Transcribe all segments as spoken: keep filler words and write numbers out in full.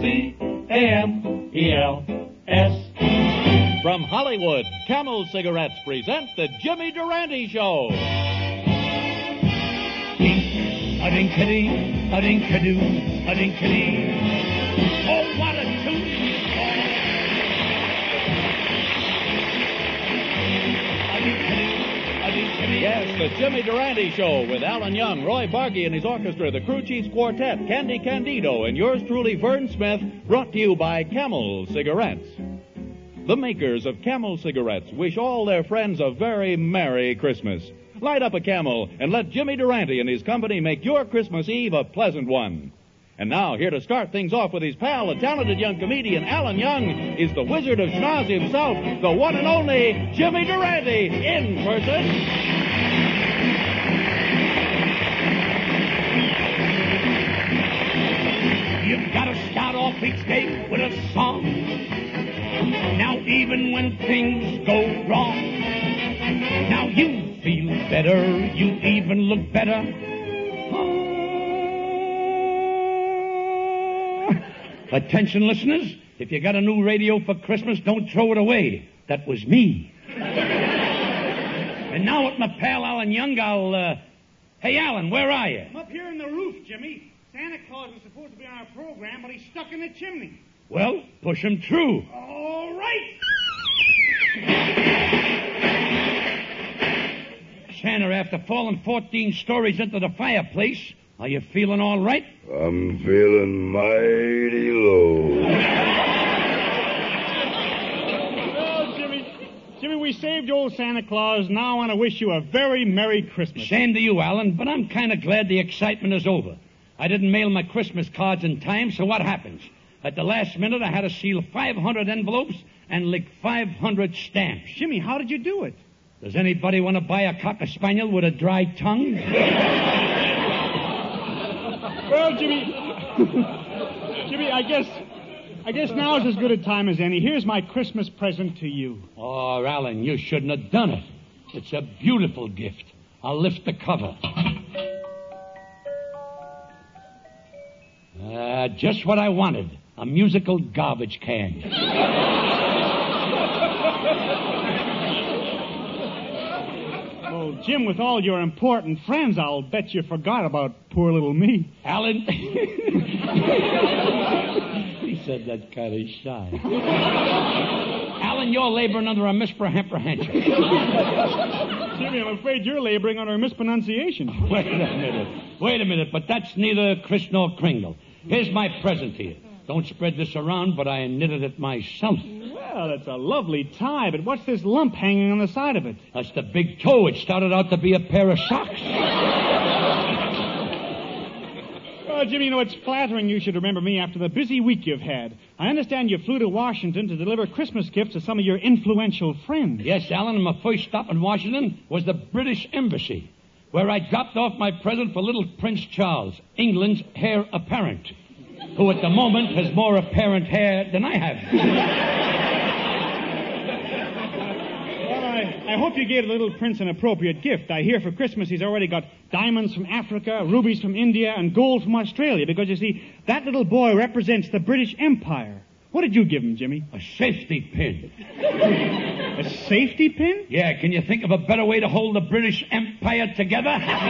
C A M E L S. From Hollywood, Camel Cigarettes present the Jimmy Durante Show. A-dink-a-dink, a-dink-a-doo, a-dink-a-dee. Oh, what a tune! Yes, the Jimmy Durante Show with Alan Young, Roy Bargy and his orchestra, the Crew Chiefs Quartet, Candy Candido, and yours truly, Vern Smith, brought to you by Camel Cigarettes. The makers of Camel Cigarettes wish all their friends a very Merry Christmas. Light up a Camel and let Jimmy Durante and his company make your Christmas Eve a pleasant one. And now, here to start things off with his pal, the talented young comedian Alan Young, is the Wizard of Schnoz himself, the one and only Jimmy Durante, in person. You've got to start off each day with a song. Now even when things go wrong, now you feel better, you even look better. Ah. Attention listeners, if you got a new radio for Christmas, don't throw it away. That was me. And now with my pal Alan Young, I'll, uh... Hey, Alan, where are you? I'm up here in the roof, Jimmy. Santa Claus was supposed to be on our program, but he's stuck in the chimney. Well, push him through. All right. Santa, after falling fourteen stories into the fireplace, are you feeling all right? I'm feeling mighty low. Well, Jimmy, Jimmy, we saved old Santa Claus. Now I want to wish you a very Merry Christmas. Same to you, Alan, but I'm kind of glad the excitement is over. I didn't mail my Christmas cards in time, so what happens? At the last minute, I had to seal five hundred envelopes and lick five hundred stamps. Jimmy, how did you do it? Does anybody want to buy a cocker spaniel with a dry tongue? Well, Jimmy, Jimmy, I guess, I guess now's as good a time as any. Here's my Christmas present to you. Oh, Alan, you shouldn't have done it. It's a beautiful gift. I'll lift the cover. Uh, just what I wanted. A musical garbage can. Oh, Jim, with all your important friends, I'll bet you forgot about poor little me. Alan... He said that kind of shy. Alan, you're laboring under a misapprehension. Jimmy, I'm afraid you're laboring under a mispronunciation. Wait a minute. Wait a minute, but that's neither Chris nor Kringle. Here's my present to you. Don't spread this around, but I knitted it myself. Well, that's a lovely tie, but what's this lump hanging on the side of it? That's the big toe. It started out to be a pair of socks. Oh, Jimmy, you know, it's flattering you should remember me after the busy week you've had. I understand you flew to Washington to deliver Christmas gifts to some of your influential friends. Yes, Alan, and my first stop in Washington was the British Embassy, where I dropped off my present for little Prince Charles, England's heir apparent, who at the moment has more apparent hair than I have. Well, I, I hope you gave the little prince an appropriate gift. I hear for Christmas he's already got diamonds from Africa, rubies from India, and gold from Australia, because, you see, that little boy represents the British Empire. What did you give him, Jimmy? A safety pin. A safety pin? Yeah, can you think of a better way to hold the British Empire together?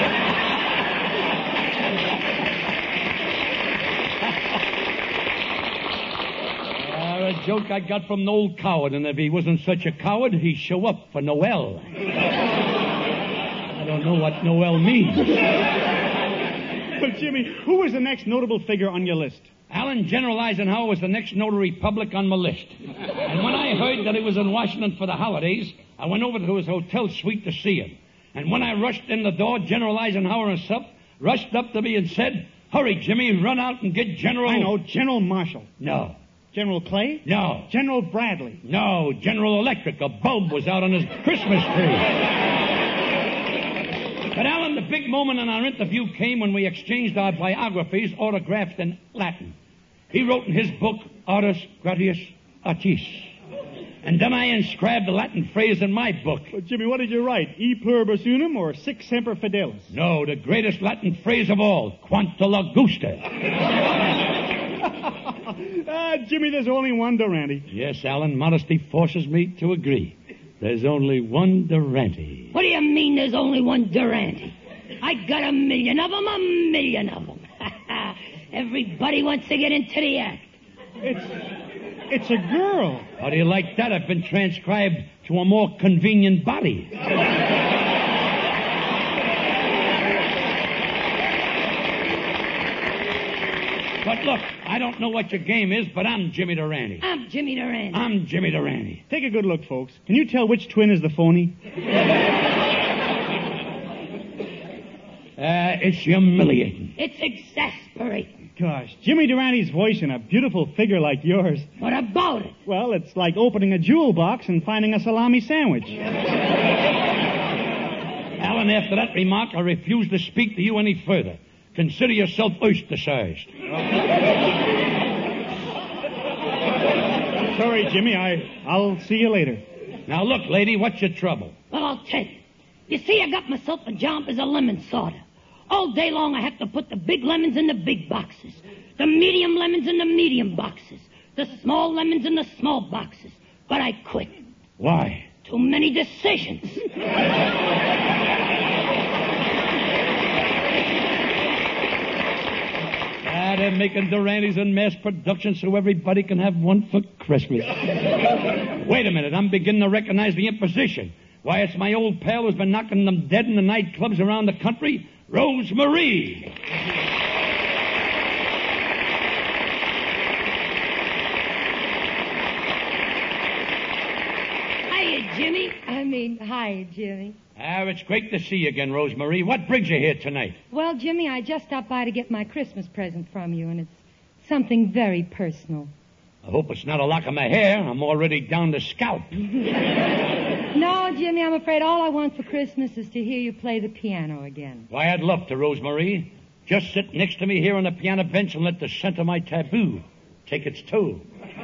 uh, a joke I got from an old coward, and if he wasn't such a coward, he'd show up for Noel. I don't know what Noel means. Well, Jimmy, who was the next notable figure on your list? Alan, General Eisenhower was the next notary public on my list. And when I heard that he was in Washington for the holidays, I went over to his hotel suite to see him. And when I rushed in the door, General Eisenhower himself rushed up to me and said, "Hurry, Jimmy, run out and get General..." I know, General Marshall. No. General Clay? No. General Bradley? No, General Electric. A bulb was out on his Christmas tree. But, Alan, the big moment in our interview came when we exchanged our biographies autographed in Latin. He wrote in his book, Artus Gratius Artis. And then I inscribed the Latin phrase in my book. Well, Jimmy, what did you write? E pluribus unum or Sic semper fidelis? No, the greatest Latin phrase of all, Quanta Lagusta. Ah, Jimmy, there's only one Durante. Yes, Alan, modesty forces me to agree. There's only one Durante. What do you mean there's only one Durante? I got a million of them, a million of them. Everybody wants to get into the act. It's, it's a girl. How do you like that? I've been transcribed to a more convenient body. But look, I don't know what your game is, but I'm Jimmy Durante. I'm Jimmy Durante. I'm Jimmy Durante. Take a good look, folks. Can you tell which twin is the phony? Uh, it's humiliating. It's exasperating. Gosh, Jimmy Durante's voice and a beautiful figure like yours. What about it? Well, it's like opening a jewel box and finding a salami sandwich. Alan, after that remark, I refuse to speak to you any further. Consider yourself ostracized. Sorry, Jimmy. I, I'll see you later. Now, look, lady, what's your trouble? Well, I'll tell you. You see, I got myself a job as a lemon sorter. All day long, I have to put the big lemons in the big boxes, the medium lemons in the medium boxes, the small lemons in the small boxes. But I quit. Why? Too many decisions. Ah, they're making Durantes in mass production so everybody can have one for Christmas. Wait a minute, I'm beginning to recognize the imposition. Why, it's my old pal who's been knocking them dead in the nightclubs around the country, Rose Marie. Hiya, Jimmy. I mean, hi, Jimmy. Ah, it's great to see you again, Rose Marie. What brings you here tonight? Well, Jimmy, I just stopped by to get my Christmas present from you, and it's something very personal. I hope it's not a lock of my hair. I'm already down to scalp. No, Jimmy, I'm afraid all I want for Christmas is to hear you play the piano again. Why, I'd love to, Rose Marie. Just sit next to me here on the piano bench and let the scent of my taboo take its toll.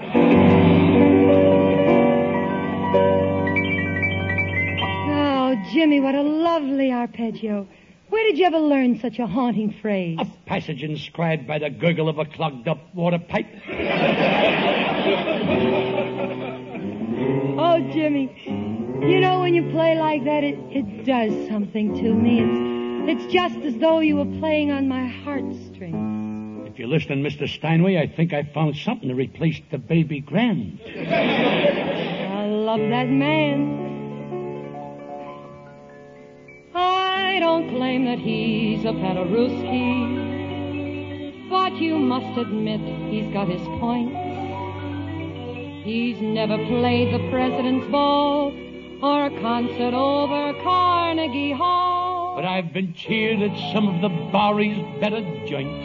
Oh, Jimmy, what a lovely arpeggio. Where did you ever learn such a haunting phrase? A passage inscribed by the gurgle of a clogged-up water pipe. Oh, Jimmy, you know, when you play like that, it, it does something to me. It's, it's just as though you were playing on my heartstrings. If you're listening, Mister Steinway, I think I found something to replace the baby grand. I love that man. I don't claim that he's a Paderewski, but you must admit he's got his points. He's never played the President's Ball or a concert over Carnegie Hall. But I've been cheered at some of the Bowery's better joints.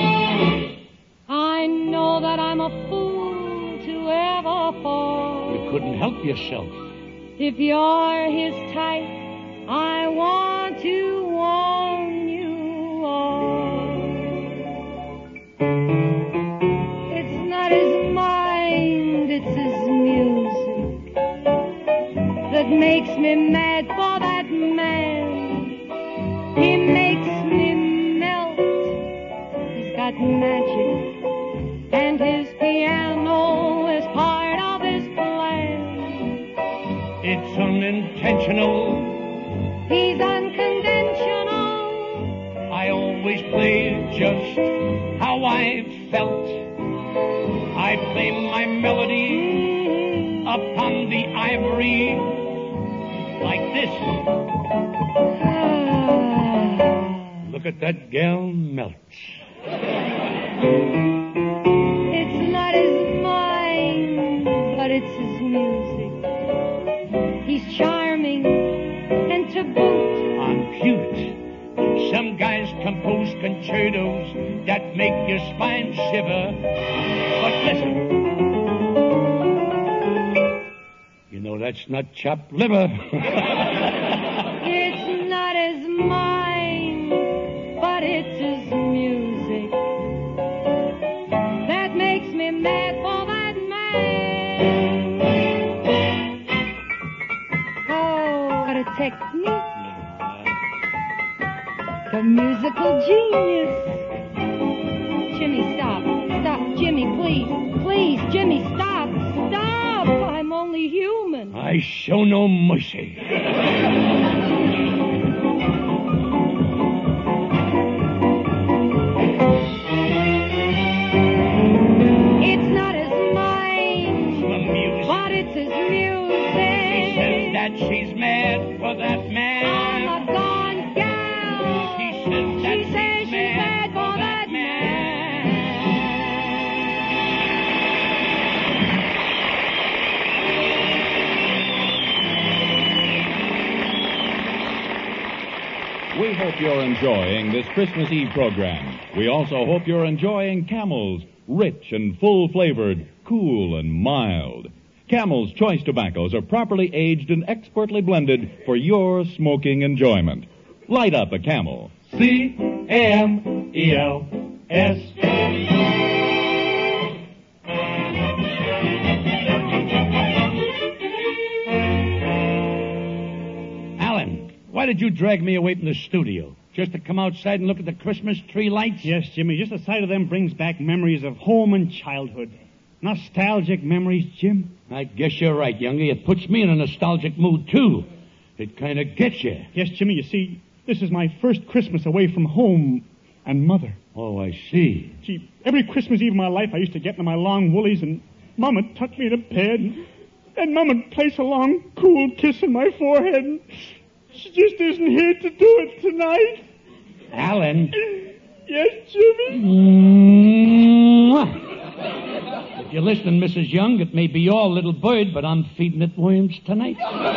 I know that I'm a fool to ever fall. You couldn't help yourself. If you're his type, I want to warn you all. It's not his mind, it's his music that makes me mad for that man. He makes me melt. He's got magic, and his piano is part of his plan. It's unintentional. He's unconventional. I always played just how I felt. I play my melody upon the ivory like this. Look at that gal melts. It's not his mind, but it's his music. He's charming and to boot. I'm cute. Some guys compose concertos that make your spine shiver. But listen. You know that's not chopped liver. It's not his mind, but it's his music that makes me mad for that man. Oh, what a technique. The musical genius. Jimmy, stop. Stop. Jimmy, please. hardly human. I show no mercy. It's not his mind, The music. but it's his music. She says that she's mad for that man. I'm a gone gal. She says that She she's says she's mad mad for for that that man. We hope you're enjoying this Christmas Eve program. We also hope you're enjoying Camel's rich and full-flavored, cool and mild. Camel's choice tobaccos are properly aged and expertly blended for your smoking enjoyment. Light up a Camel. C A M E L S. Alan, why did you drag me away from the studio? Just to come outside and look at the Christmas tree lights? Yes, Jimmy, just the sight of them brings back memories of home and childhood. Nostalgic memories, Jim. I guess you're right, youngie. It puts me in a nostalgic mood, too. It kind of gets you. Yes, Jimmy, you see, this is my first Christmas away from home and mother. Oh, I see. Gee, every Christmas Eve of my life, I used to get into my long woolies and Mom would tuck me in bed, and then Mom would place a long, cool kiss on my forehead, and she just isn't here to do it tonight. Alan. Yes, Jimmy? Mwah. If you're listening, Missus Young, it may be your little bird, but I'm feeding it worms tonight.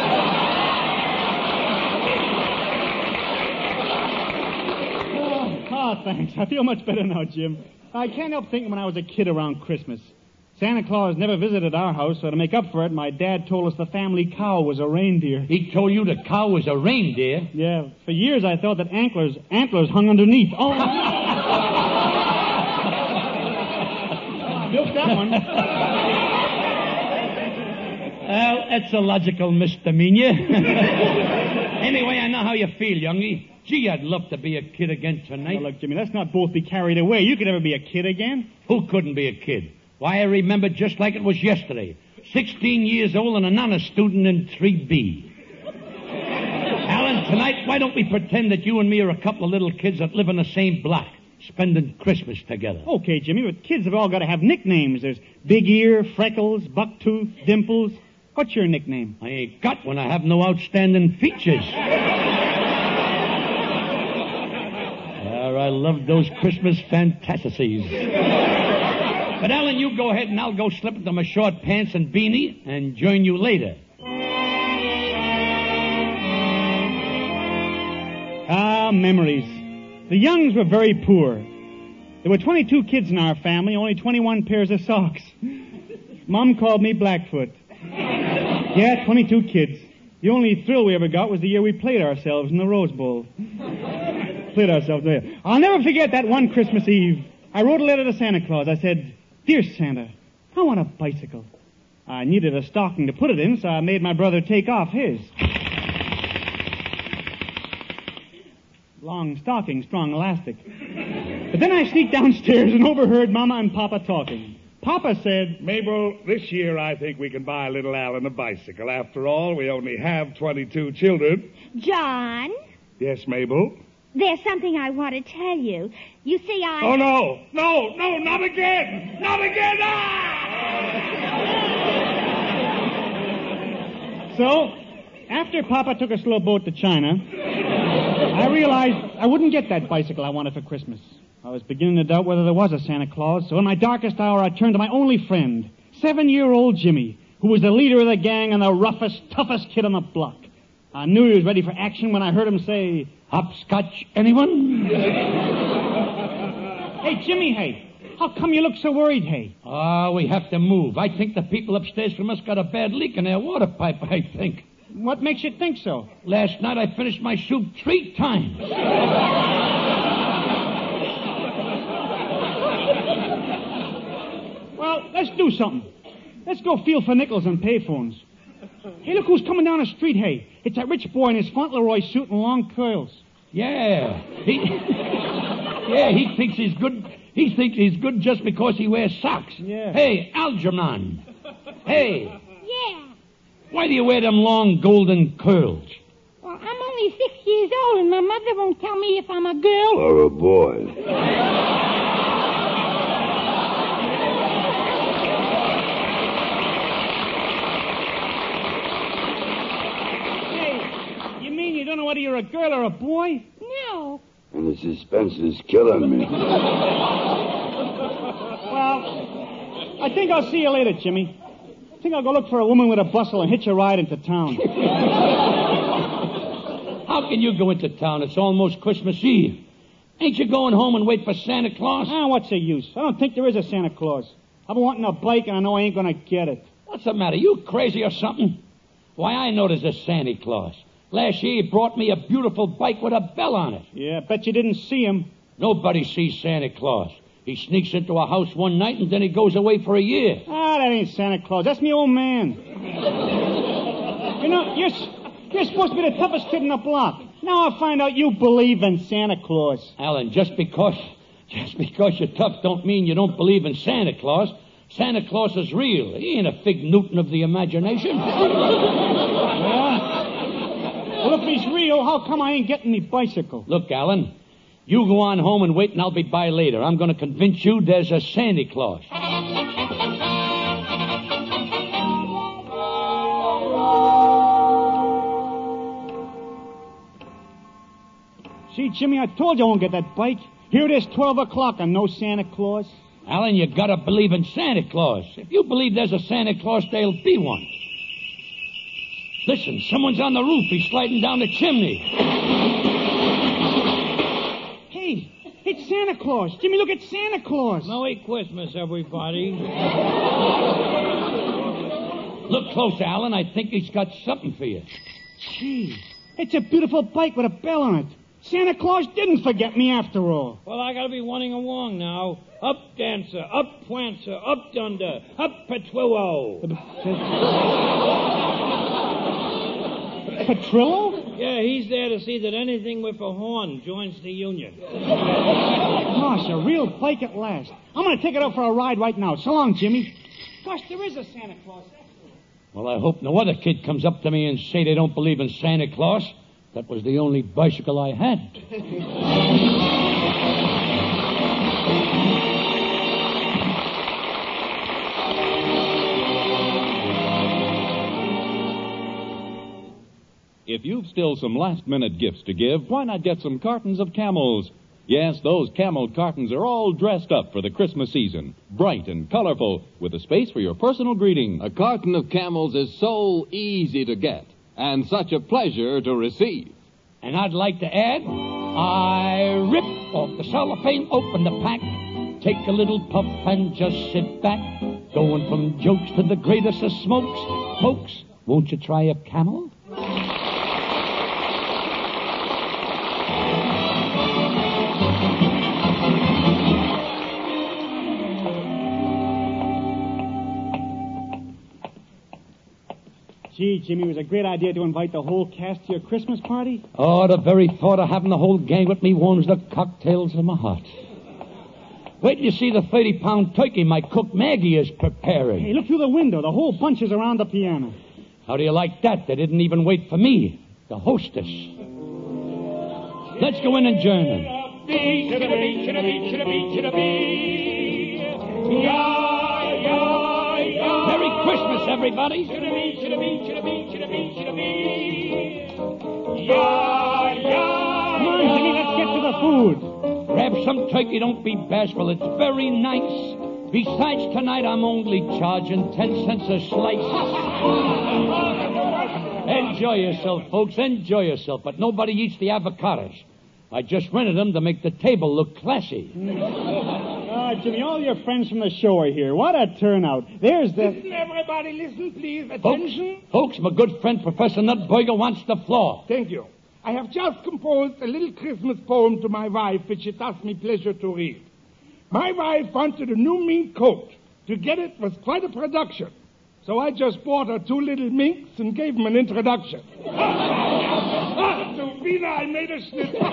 Oh, oh, thanks. I feel much better now, Jim. I can't help thinking when I was a kid around Christmas. Santa Claus never visited our house, so to make up for it, my dad told us the family cow was a reindeer. He told you the cow was a reindeer? Yeah, for years I thought that antlers antlers hung underneath. Oh, milk that one. Well, that's a logical misdemeanor. Anyway, I know how you feel, youngie. Gee, I'd love to be a kid again tonight. Now, look, Jimmy, let's not both be carried away. You could never be a kid again. Who couldn't be a kid? Why, I remember just like it was yesterday. Sixteen years old and an honor student in three B. Alan, tonight, why don't we pretend that you and me are a couple of little kids that live in the same block, spending Christmas together? Okay, Jimmy, but kids have all got to have nicknames. There's Big Ear, Freckles, Bucktooth, Dimples. What's your nickname? I ain't got one. I have no outstanding features. Ah, I love those Christmas fantasies. But, Alan, you go ahead and I'll go slip into my short pants and beanie and join you later. Ah, memories. The Youngs were very poor. There were twenty-two kids in our family, only twenty-one pairs of socks. Mom called me Blackfoot. Yeah, twenty-two kids. The only thrill we ever got was the year we played ourselves in the Rose Bowl. Played ourselves there. I'll never forget that one Christmas Eve. I wrote a letter to Santa Claus. I said, "Dear Santa, I want a bicycle." I needed a stocking to put it in, so I made my brother take off his. Long stocking, strong elastic. But then I sneaked downstairs and overheard Mama and Papa talking. Papa said, Mabel, this year I think we can buy little Alan a bicycle. After all, we only have twenty-two children. John, Yes, Mabel? there's something I want to tell you. You see, I... Oh, no. No, no, not again. Not again. Ah! So, after Papa took us to a boat to China, I realized I wouldn't get that bicycle I wanted for Christmas. I was beginning to doubt whether there was a Santa Claus, so in my darkest hour I turned to my only friend, seven-year-old Jimmy, who was the leader of the gang and the roughest, toughest kid on the block. I knew he was ready for action when I heard him say, Hopscotch, anyone? "Hey, Jimmy, hey, how come you look so worried, hey?" Ah, we have to move. I think the people upstairs from us got a bad leak in their water pipe, I think. What makes you think so? Last night I finished my soup three times. Well, let's do something. Let's go feel for nickels and payphones. Hey, look who's coming down the street, hey. It's that rich boy in his Fauntleroy suit and long curls. Yeah. He, yeah, he thinks he's good. He thinks he's good just because he wears socks. Yeah. Hey, Algernon. Hey. Yeah. Why do you wear them long golden curls? Well, I'm only six years old, and my mother won't tell me if I'm a girl. Or a boy. Hey, you mean you don't know whether you're a girl or a boy? No. And the suspense is killing me. Well, I think I'll see you later, Jimmy. I think I'll go look for a woman with a bustle and hitch a ride into town. How can you go into town? It's almost Christmas Eve. Ain't you going home and wait for Santa Claus? Ah, what's the use? I don't think there is a Santa Claus. I've been wanting a bike, and I know I ain't going to get it. What's the matter? You crazy or something? Why, I know there's a Santa Claus. Last year he brought me a beautiful bike with a bell on it. Yeah, bet you didn't see him. Nobody sees Santa Claus. He sneaks into a house one night and then he goes away for a year. Ah, that ain't Santa Claus. That's me old man. You know, you're, you're supposed to be the toughest kid in the block. Now I find out you believe in Santa Claus. Alan, just because, just because you're tough don't mean you don't believe in Santa Claus. Santa Claus is real. He ain't a fig Newton of the imagination. Yeah? Well, if he's real, how come I ain't getting me bicycle? Look, Alan, you go on home and wait, and I'll be by later. I'm going to convince you there's a Santa Claus. See, Jimmy, I told you I won't get that bike. Here it is, twelve o'clock, and no Santa Claus. Alan, you got to believe in Santa Claus. If you believe there's a Santa Claus, there'll be one. Listen, someone's on the roof. He's sliding down the chimney. Hey, it's Santa Claus. Jimmy, look, it's Santa Claus. Merry Christmas, everybody. Look close, Alan. I think he's got something for you. Gee, it's a beautiful bike with a bell on it. Santa Claus didn't forget me after all. Well, I gotta be running along now. Up Dancer, up Prancer, up Dunder, up Petrillo. Petrillo? Yeah, he's there to see that anything with a horn joins the union. Gosh, a real bike at last. I'm going to take it out for a ride right now. So long, Jimmy. Gosh, there is a Santa Claus. Well, I hope no other kid comes up to me and say they don't believe in Santa Claus. That was the only bicycle I had. If you've still some last-minute gifts to give, why not get some cartons of Camels? Yes, those Camel cartons are all dressed up for the Christmas season. Bright and colorful, with a space for your personal greeting. A carton of Camels is so easy to get, and such a pleasure to receive. And I'd like to add, I rip off the cellophane, open the pack, take a little puff and just sit back. Going from jokes to the greatest of smokes. Folks, won't you try a Camel? Gee, Jimmy, it was a great idea to invite the whole cast to your Christmas party. Oh, the very thought of having the whole gang with me warms the cocktails in my heart. Wait till you see the thirty-pound turkey my cook Maggie is preparing. Hey, look through the window. The whole bunch is around the piano. How do you like that? They didn't even wait for me, the hostess. Let's go in and join them. Merry Christmas, everybody. Come on, Jimmy, let's get to the food. Grab some turkey, don't be bashful. It's very nice. Besides, tonight I'm only charging ten cents a slice. Enjoy yourself, folks. Enjoy yourself. But nobody eats the avocados. I just rented them to make the table look classy. Ah, Jimmy, all your friends from the show are here. What a turnout. There's the... Listen, everybody, listen, please. Folks, Attention. folks, my good friend Professor Nutburger wants the floor. Thank you. I have just composed a little Christmas poem to my wife, which it does me pleasure to read. My wife wanted a new mink coat. To get it was quite a production. So I just bought her two little minks and gave them an introduction. Ah, to Vina, I made a schnitzel.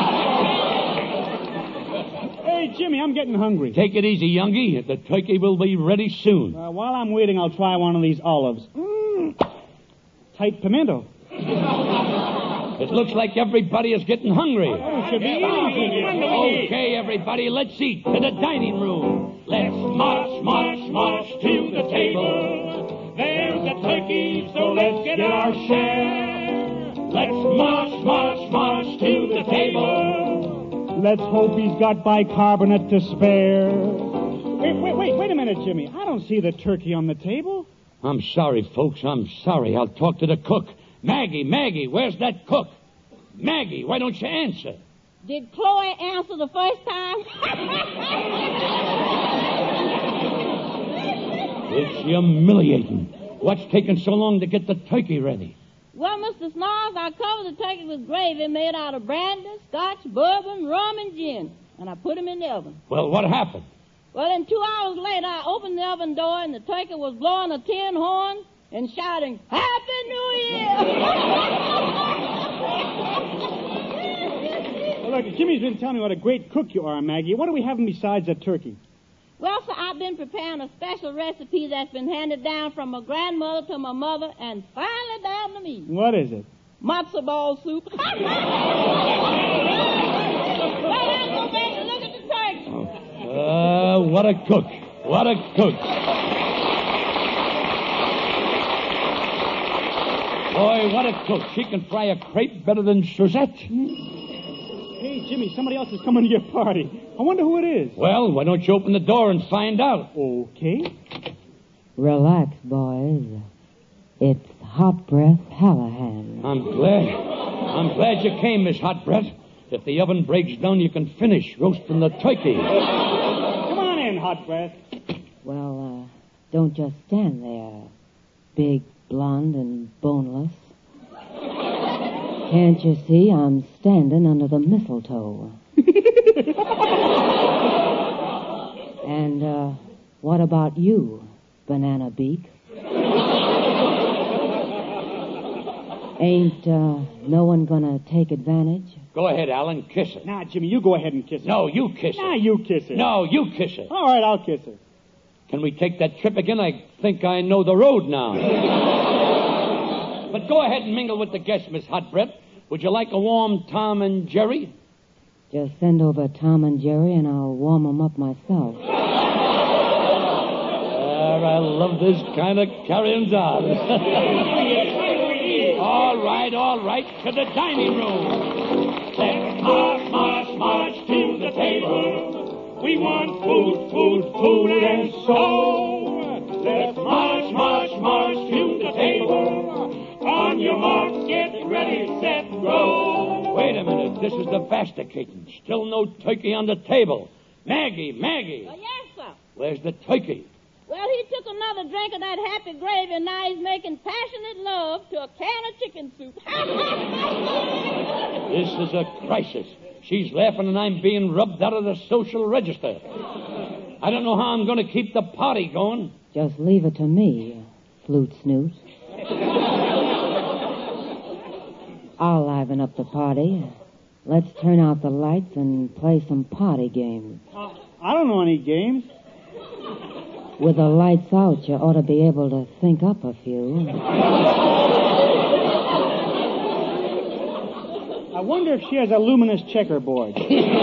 Hey, Jimmy, I'm getting hungry. Take it easy, youngie. The turkey will be ready soon. Uh, while I'm waiting, I'll try one of these olives. Mm. tight pimento. It looks like everybody is getting hungry. Oh, should be eating. Okay, everybody, let's eat. To the dining room. Let's march, march, march to the table. There's a turkey, so let's get our share. Let's march, march, march to the table. Let's hope he's got bicarbonate to spare. Wait, wait, wait, wait a minute, Jimmy. I don't see the turkey on the table. I'm sorry, folks. I'm sorry. I'll talk to the cook. Maggie, Maggie, where's that cook? Maggie, why don't you answer? Did Chloe answer the first time? It's humiliating. What's taking so long to get the turkey ready? Well, Mister Snarls, I covered the turkey with gravy made out of brandy, scotch, bourbon, rum, and gin. And I put them in the oven. Well, what happened? Well, then two hours later, I opened the oven door, and the turkey was blowing a tin horn and shouting, Happy New Year! Well, look, Jimmy's been telling me what a great cook you are, Maggie. What are we having besides that turkey? Well, sir, I've been preparing a special recipe that's been handed down from my grandmother to my mother and finally down to me. What is it? Matzo ball soup. Well, let's go back and look at the turkey. Uh, what a cook. What a cook. Boy, what a cook. She can fry a crepe better than Suzette. Hey, Jimmy, somebody else is coming to your party. I wonder who it is. Well, why don't you open the door and find out? Okay. Relax, boys. It's Hot Breath Hallahan. I'm glad. I'm glad you came, Miss Hot Breath. If the oven breaks down, you can finish roasting the turkey. Come on in, Hot Breath. Well, uh, don't just stand there, big, blonde, and boneless. Can't you see I'm standing under the mistletoe? And, uh, what about you, Banana Beak? Ain't, uh, no one gonna take advantage? Go ahead, Alan, kiss her. Nah, Jimmy, you go ahead and kiss her. No, you kiss her. Nah, you kiss her. No, you kiss her. All right, I'll kiss her. Can we take that trip again? I think I know the road now. But go ahead and mingle with the guests, Miss Hot Breath. Would you like a warm Tom and Jerry? Just send over Tom and Jerry and I'll warm them up myself. There, I love this kind of carrying on. All right, all right, to the dining room. Let's march, march, march to the table. We want food, food, food, and so. Let's march, march, march to the table. On your mark, get ready, set, go. Wait a minute, this is the masticating. Still no turkey on the table. Maggie, Maggie. Oh, yes, sir. Where's the turkey? Well, he took another drink of that happy gravy, and now he's making passionate love to a can of chicken soup. This is a crisis. She's laughing and I'm being rubbed out of the social register. I don't know how I'm going to keep the party going. Just leave it to me, flute snoot. I'll liven up the party. Let's turn out the lights and play some party games. Uh, I don't know any games. With the lights out, you ought to be able to think up a few. I wonder if she has a luminous checkerboard.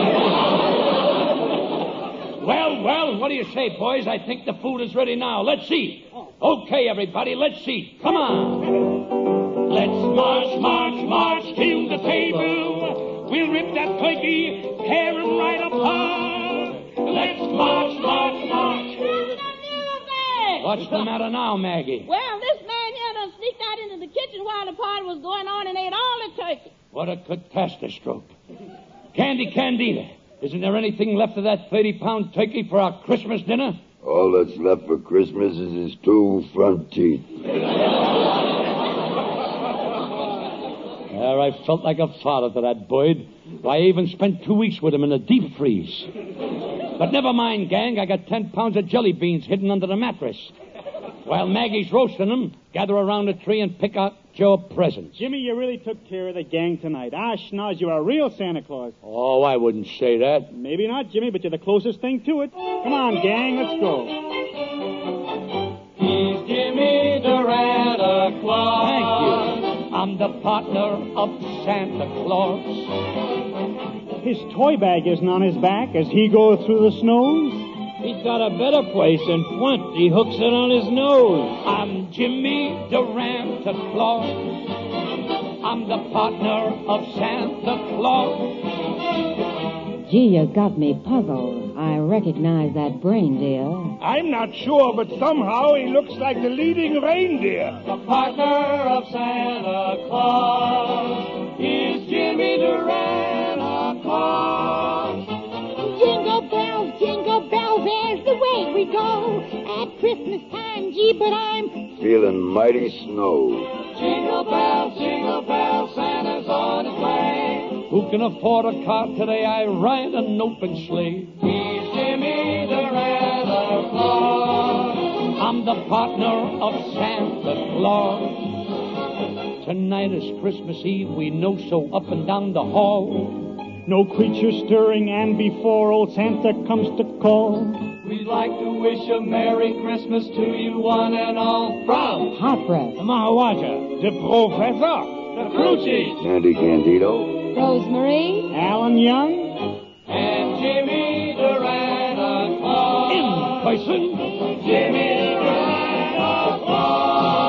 Well, well, what do you say, boys? I think the food is ready now. Let's eat. Okay, everybody, let's eat. Come on. Let's march, march, march to the table. We'll rip that turkey, tear him right apart. Let's march, march, march. What's the matter now, Maggie? Well, this man here done sneaked out into the kitchen while the party was going on and ate all the turkey. What a catastrophe. Candy Candida, isn't there anything left of that thirty-pound turkey for our Christmas dinner? All that's left for Christmas is his two front teeth. There, I felt like a father to that Boyd. I even spent two weeks with him in a deep freeze. But never mind, gang. I got ten pounds of jelly beans hidden under the mattress. While Maggie's roasting them, gather around the tree and pick out your presents. Jimmy, you really took care of the gang tonight. Ah, schnoz, you're a real Santa Claus. Oh, I wouldn't say that. Maybe not, Jimmy, but you're the closest thing to it. Come on, gang, let's go. He's Jimmy the Santa Claus. Thank you. I'm the partner of Santa Claus. His toy bag isn't on his back as he goes through the snows. He's got a better place in front. He hooks it on his nose. I'm Jimmy Durant Claus. I'm the partner of Santa Claus. Gee, you got me puzzled. I recognize that brain, dear. I'm not sure, but somehow he looks like the leading reindeer. The partner of Santa Claus is Jimmy Durant Claus. Jingle bells, jingle bells, there's the way we go. At Christmas time, gee, but I'm feeling mighty snow. Jingle bells, jingle bells, Santa's on his way. Who can afford a car today? I ride an open sleigh. He's Jimmy Durant Claus. I'm the partner of Santa Claus. Tonight is Christmas Eve, we know, so up and down the hall. No creature stirring, and before old Santa comes to call, we'd like to wish a Merry Christmas to you one and all. From Hot Breath, the Mahawaja, the Professor, the Crucies, Candy Candido, Rosemary, Alan Young, and Jimmy Durant Claus. In person, Jimmy Durant Claus.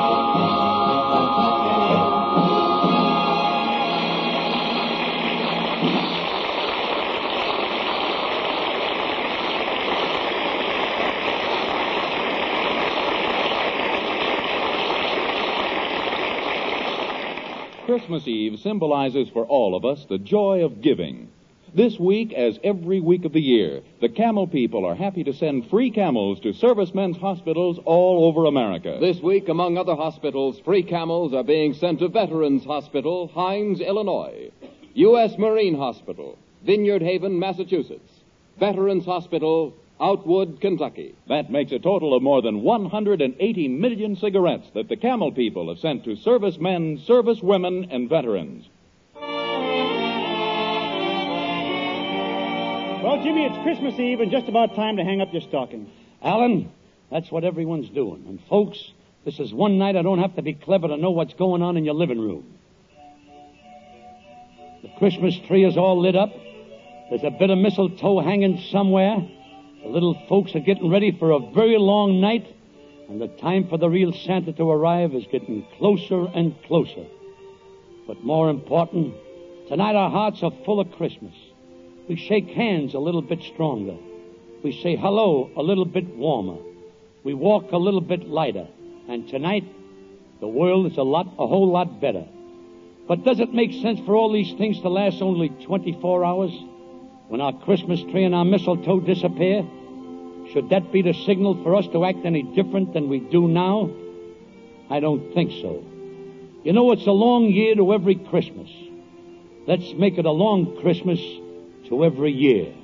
Christmas Eve symbolizes for all of us the joy of giving. This week, as every week of the year, the Camel people are happy to send free camels to servicemen's hospitals all over America. This week, among other hospitals, free camels are being sent to Veterans Hospital, Hines, Illinois, U S Marine Hospital, Vineyard Haven, Massachusetts, Veterans Hospital, Outwood, Kentucky. That makes a total of more than one hundred eighty million cigarettes that the Camel people have sent to servicemen, servicewomen, and veterans. Well, Jimmy, it's Christmas Eve and just about time to hang up your stocking. Alan, that's what everyone's doing. And folks, this is one night I don't have to be clever to know what's going on in your living room. The Christmas tree is all lit up. There's a bit of mistletoe hanging somewhere. The little folks are getting ready for a very long night, and the time for the real Santa to arrive is getting closer and closer. But more important, tonight our hearts are full of Christmas. We shake hands a little bit stronger. We say hello a little bit warmer. We walk a little bit lighter. And tonight, the world is a lot, a whole lot better. But does it make sense for all these things to last only twenty-four hours? When our Christmas tree and our mistletoe disappear? Should that be the signal for us to act any different than we do now? I don't think so. You know, it's a long year to every Christmas. Let's make it a long Christmas to every year.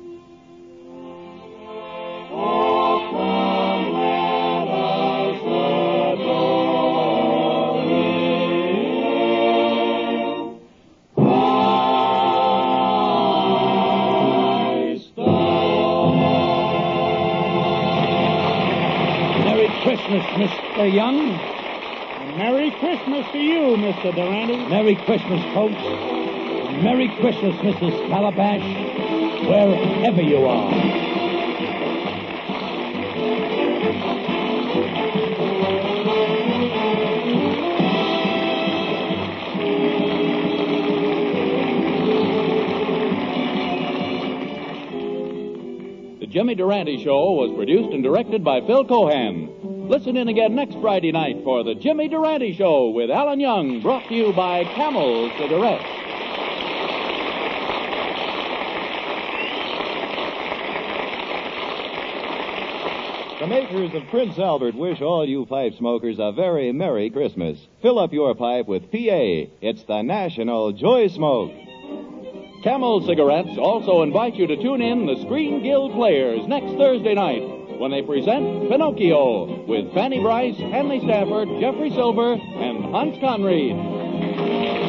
Christmas, Mister Young. And Merry Christmas to you, Mister Durante. Merry Christmas, folks. And Merry Christmas, Missus Calabash, wherever you are. The Jimmy Durante Show was produced and directed by Phil Cohan. Listen in again next Friday night for the Jimmy Durante Show with Alan Young, brought to you by Camel Cigarettes. The makers of Prince Albert wish all you pipe smokers a very Merry Christmas. Fill up your pipe with P A. It's the National Joy Smoke. Camel Cigarettes also invite you to tune in the Screen Guild Players next Thursday night when they present Pinocchio with Fanny Bryce, Henley Stafford, Jeffrey Silver, and Hans Conried.